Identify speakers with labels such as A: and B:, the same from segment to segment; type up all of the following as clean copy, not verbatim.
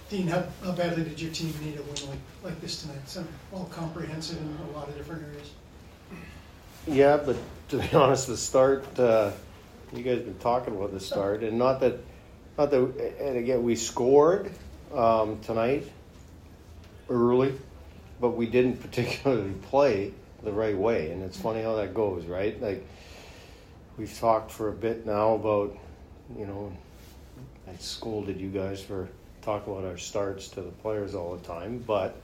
A: Dean, how badly did your team need a win like this tonight? It's all comprehensive in a lot of different areas.
B: Yeah, but to be honest, the start, you guys have been talking about the start, and not that, and again, we scored tonight early, but we didn't particularly play the right way, and it's funny how that goes, right? Like, we've talked for a bit now about, I scolded you guys for talking about our starts to the players all the time, but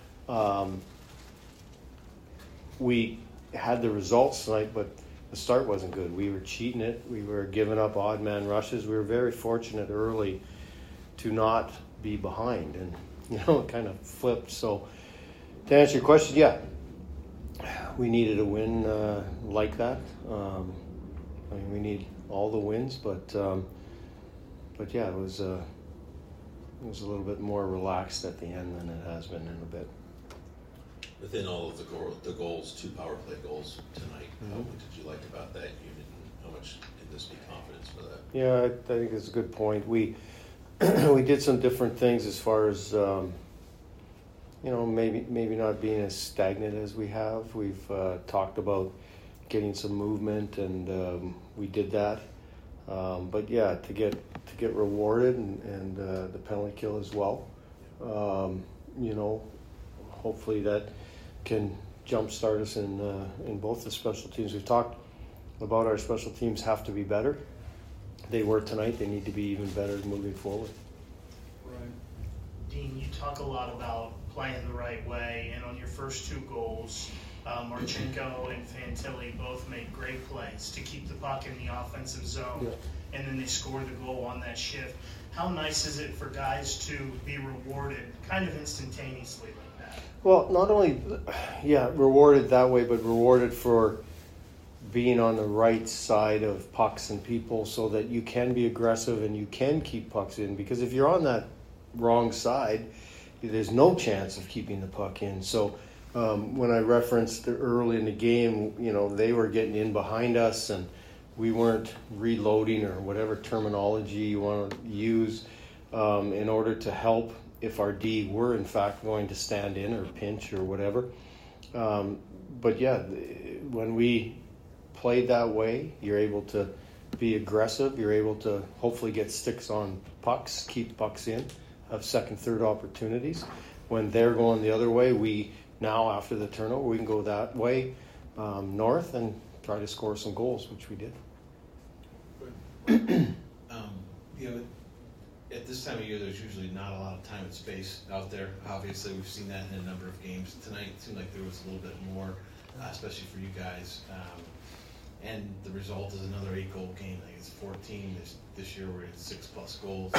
B: we had the results tonight, but the start wasn't good. We were cheating it. We were giving up odd man rushes. We were very fortunate early to not be behind, and it kind of flipped. So to answer your question, yeah, we needed a win like that. We need all the wins, but yeah, it was a little bit more relaxed at the end than it has been in a bit.
C: Within all of the goals, 2 power play goals tonight, what did you like about that unit, and how much can this be confidence for that?
B: Yeah, I think it's a good point. We did some different things as far as maybe not being as stagnant as we have. We've talked about getting some movement, and we did that. But yeah, to get rewarded and the penalty kill as well. Hopefully that can jumpstart us in both the special teams. We've talked about our special teams have to be better. They were tonight. They need to be even better moving forward.
D: Right. Dean, you talk a lot about playing the right way, and on your first 2 goals, Marchenko and Fantilli both made great plays to keep the puck in the offensive zone, and then they scored the goal on that shift. How nice is it for guys to be rewarded kind of instantaneously like that?
B: Well, not only, rewarded that way, but rewarded for being on the right side of pucks and people so that you can be aggressive and you can keep pucks in. Because if you're on that wrong side, there's no chance of keeping the puck in. So when I referenced early in the game, they were getting in behind us and we weren't reloading or whatever terminology you want to use in order to help if our D were in fact going to stand in or pinch or whatever. But yeah, when we played that way, you're able to be aggressive. You're able to hopefully get sticks on pucks, keep pucks in, have second, third opportunities. When they're going the other way, we now, after the turnover, we can go that way north and try to score some goals, which we did.
E: At this time of year, there's usually not a lot of time and space out there. Obviously, we've seen that in a number of games. Tonight, it seemed like there was a little bit more, especially for you guys. And the result is another 8-goal game. I think it's 14. This year, we're at 6+ goals.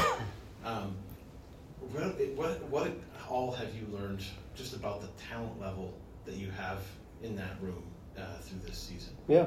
E: What all have you learned just about the talent level that you have in that room through this season?
B: Yeah.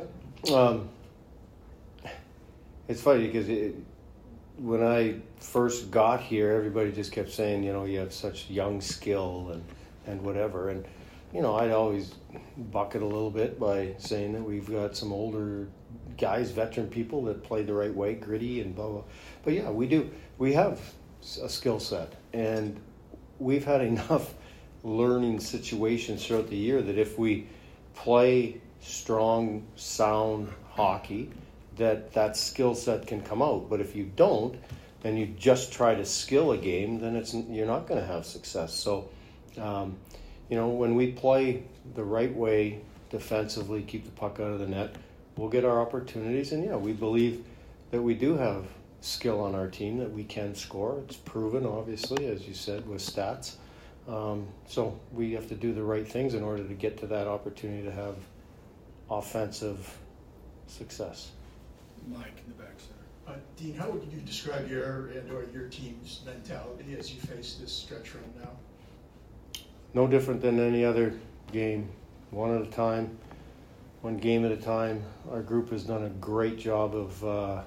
B: It's funny because when I first got here, everybody just kept saying, you have such young skill and whatever. And, I'd always bucket a little bit by saying that we've got some older guys, veteran people that play the right way, gritty and blah, blah. But yeah, we do. We have a skill set. And we've had enough learning situations throughout the year that if we play strong, sound hockey, that skill set can come out. But if you don't, and you just try to skill a game, then you're not going to have success. So, when we play the right way defensively, keep the puck out of the net, we'll get our opportunities. And we believe that we do have skill on our team, that we can score. It's proven, obviously, as you said, with stats. So we have to do the right things in order to get to that opportunity to have offensive success.
F: Mike in the back center.
A: Dean, how would you describe your team's mentality as you face this stretch right now?
B: No different than any other game, one at a time, one game at a time. Our group has done a great job of,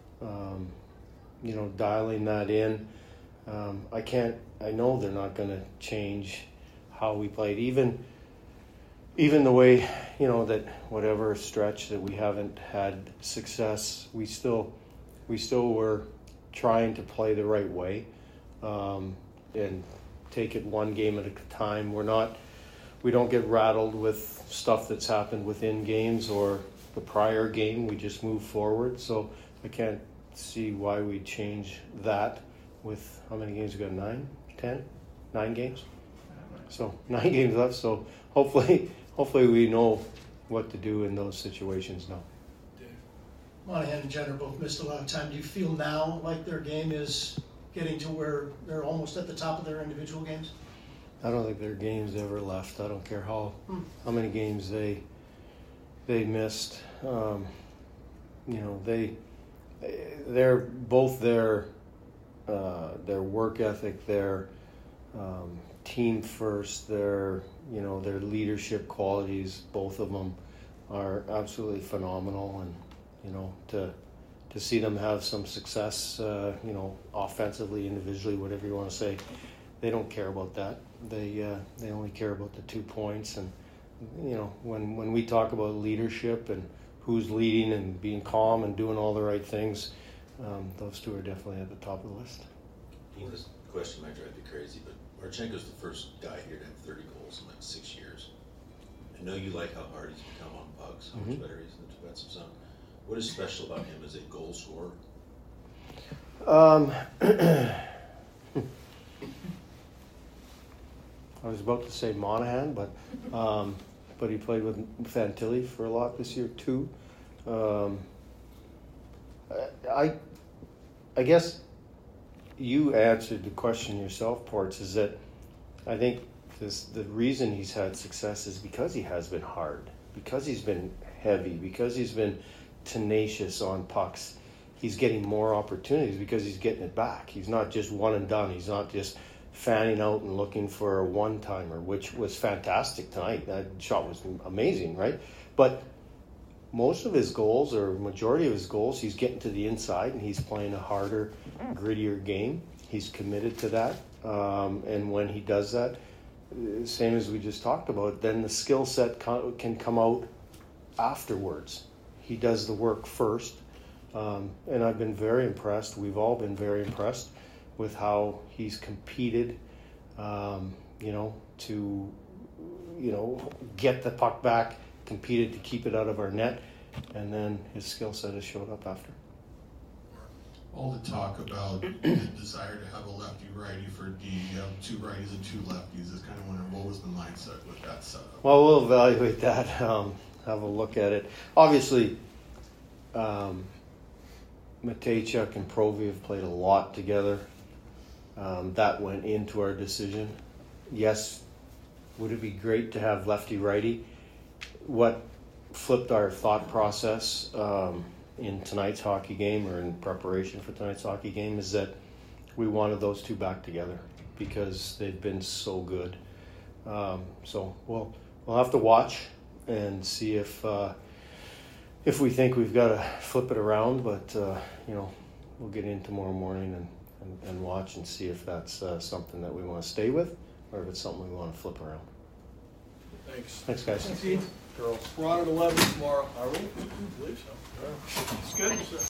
B: dialing that in. I know they're not going to change how we played, even the way, that whatever stretch that we haven't had success, we still were trying to play the right way. and take it one game at a time. We don't get rattled with stuff that's happened within games or the prior game. We just move forward. So I can't see why we change that with how many games we got? 9, 10, 9 games. So 9 games left. So hopefully we know what to do in those situations now.
A: Monahan and Jenner both missed a lot of time. Do you feel now like their game is getting to where they're almost at the top of their individual games?
B: I don't think their game's ever left. I don't care how many games they missed. They're both their work ethic, their team first, their leadership qualities. Both of them are absolutely phenomenal, and to see them have some success, offensively, individually, whatever you want to say, they don't care about that. They only care about the 2 points. And when we talk about leadership and who's leading and being calm and doing all the right things, those two are definitely at the top of the list.
C: This question might drive you crazy, but Marchenko's the first guy here to have 30 goals in like 6 years. I know you like how hard he's become on pucks, how much better he is in the defensive zone. What is special about him as a goal scorer?
B: I was about to say Monahan, but he played with Fantilli for a lot this year too. I guess you answered the question yourself, Ports, is that I think the reason he's had success is because he has been hard, because he's been heavy, because he's been tenacious on pucks. He's getting more opportunities because he's getting it back. He's not just one and done. He's not just fanning out and looking for a one-timer, which was fantastic tonight. That shot was amazing, right? But most of his goals, or majority of his goals, he's getting to the inside and he's playing a harder, grittier game. He's committed to that. And when he does that, same as we just talked about, then the skill set can come out afterwards. He does the work first. And I've been very impressed. We've all been very impressed with how he's competed, to get the puck back, competed to keep it out of our net, and then his skill set has showed up after.
G: All the talk about the desire to have a lefty-righty for D, you have 2 righties and 2 lefties. Is kind of wondering what was the mindset with that setup?
B: Well, we'll evaluate that, have a look at it. Obviously, Matejchuk and Provy have played a lot together. That went into our decision. Yes, would it be great to have lefty-righty? What flipped our thought process in tonight's hockey game, or in preparation for tonight's hockey game, is that we wanted those two back together because they've been so good. So we'll have to watch and see if we think we've got to flip it around, but we'll get in tomorrow morning and watch and see if that's something that we want to stay with, or if it's something we want to flip around. Thanks, guys.
F: Thanks, Girls. We're on at 11 tomorrow. Are we? I believe so.
D: It's good.